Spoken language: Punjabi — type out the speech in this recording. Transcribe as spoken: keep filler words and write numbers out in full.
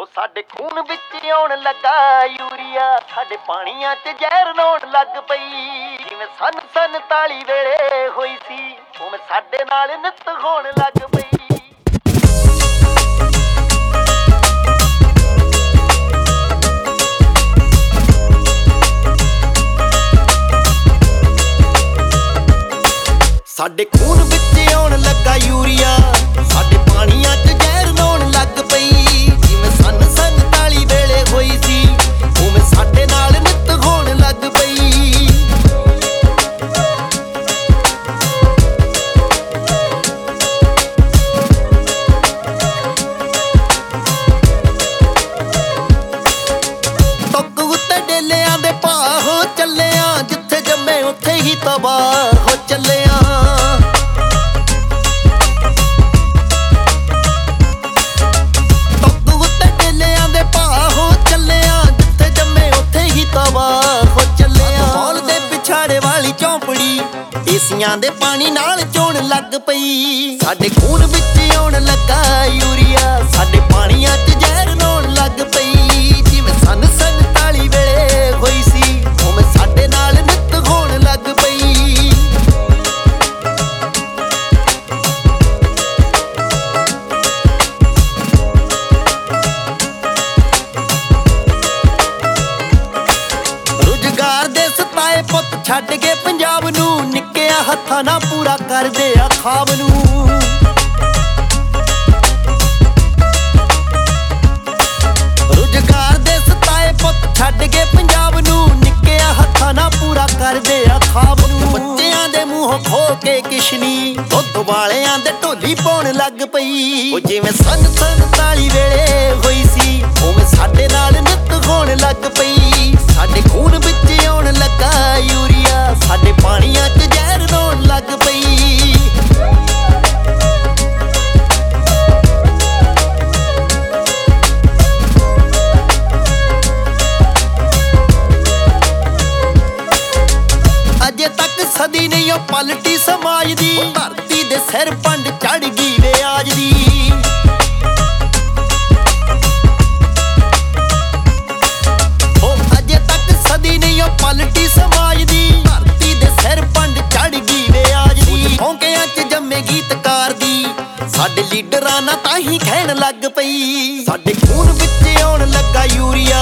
ਸਾਡੇ ਖੂਨ ਵਿੱਚ ਆਉਣ ਲੱਗਾ ਯੂਰੀਆ, ਸਾਡੇ ਪਾਣੀਆਂ 'ਚ ਜ਼ਹਿਰ ਨਹਾਉਣ ਲੱਗ ਪਈ। ਜਿਵੇਂ ਸਨ ਸੰਤਾਲੀ ਵੇਲੇ ਹੋਈ ਸੀ ਉਵੇਂ ਸਾਡੇ ਨਾਲ ਨਿੱਤ ਹੋਣ ਲੱਗ ਪਈ। ਸਾਡੇ ਖੂਨ ਵਿੱਚ ਆਉਣ ਲੱਗਾ ਯੂਰੀਆ, ਸਾਡੇ ਪਾਣੀਆਂ 'ਚ ਜ਼ਹਿਰ ਨਹਾਉਣ ਲੱਗ ਪਈ। ਜਿਵੇਂ ਸਨ ਸੰਤਾਲੀ ਵੇਲੇ ਹੋਈ ਸੀ ਉਵੇਂ ਸਾਡੇ ਨਾਲ ਨਿੱਤ ਹੋਣ ਲੱਗ ਪਈ। ਟੁੱਕ ਉੱਤੇ ਡੇਲਿਆਂ ਦੇ ਭਾਅ ਹੋ ਚੱਲਿਆ, ਜਿੱਥੇ ਜੰਮੇ ਉੱਥੇ ਹੀ ਤਬਾਹ ਹੋ ਚੱਲਿਆ। ਏਸੀਆਂ ਦੇ ਪਾਣੀ ਨਾਲ ਚੋਣ ਲੱਗ ਪਈ। ਸਾਡੇ ਖੂਨ ਵਿੱਚ ਆਉਣ ਲੱਗਾ ਯੂਰੀਆ, ਸਾਡੇ ਪਾਣੀਆਂ 'ਚ ਜ਼ਹਿਰ ਨਹਾਉਣ ਲੱਗ ਪਈ। ਜਿਵੇਂ ਸਨ ਸੰਤਾਲੀ ਵੇਲੇ ਹੋਈ ਸੀ ਉਵੇਂ ਸਾਡੇ ਨਾਲ ਨਿੱਤ ਹੋਣ ਲੱਗ ਪਈ। ਰੁਜ਼ਗਾਰ ਦੇ ਸਤਾਏ ਪੁੱਤ ਛੱਡ ਕੇ ਪੰਜਾਬ ਨੂੰ, ਹੱਥਾਂ ਨਾਲ ਪੂਰਾ ਕਰਦੇ ਆ ਖਾਬ ਨੂੰ। ਰੁਜ਼ਗਾਰ ਦੇ ਸਤਾਏ ਪੁੱਤ ਛੱਡ ਕੇ ਪੰਜਾਬ ਨੂੰ, ਨਿੱਕਿਆ ਹੱਥਾਂ ਨਾਲ ਪੂਰਾ ਕਰਦੇ ਆ ਖਾਬ ਨੂੰ। ਬੱਚਿਆਂ ਦੇ ਮੂੰਹੋਂ ਖੋ ਕੇ ਕਿਸ਼ਨੀ, ਦੁੱਧ ਵਾਲਿਆਂ ਦੇ ਢੋਲੀ ਪਾਉਣ ਲੱਗ ਪਈ। ਉਹ ਜਿਵੇਂ ਸਨ ਸੰਤਾਲੀ ਵੇਲੇ ਹੋਈ ਸੀ ਉਵੇਂ ਸਾਡੇ ਨਾਲ ਨਿੱਤ ਹੋਣ ਲੱਗ ਪਈ। ਸਾਡੇ ਖੂਨ ਵਿੱਚ ਆਉਣ ਲੱਗਾ ਯੂਰੀਆ, ਸਾਡੇ ਪਾਣੀਆਂ 'ਚ ਜ਼ਹਿਰ ਨਹਾਉਣ ਲੱਗ ਪਈ। ਅਜੇ ਤੱਕ ਸਦੀ ਨਹੀਂ ਉਹ ਪਲਟੀ ਸਮਾਜ ਦੀ, ਧਰਤੀ ਦੇ ਸਿਰ ਪੰਡ ਚੜ ਗਈ ਵਿਆਜ ਦੀ। ਪਲਟੀ ਸਮਾਜ ਦੀ, ਧਰਤੀ ਦੇ ਸਿਰ ਪੰਡ ਚੜ ਗਈ ਵਿਆਜ ਦੀ। ਹੌਂਕਿਆਂ 'ਚ ਜੰਮੇ ਗੀਤਕਾਰ ਦੀ, ਸਾਡੇ ਲੀਡਰਾਂ ਨਾਲ ਤਾਂ ਹੀ ਖਹਿਣ ਲੱਗ ਪਈ। ਸਾਡੇ ਖੂਨ ਵਿੱਚ ਆਉਣ ਲੱਗਾ ਯੂਰੀਆ,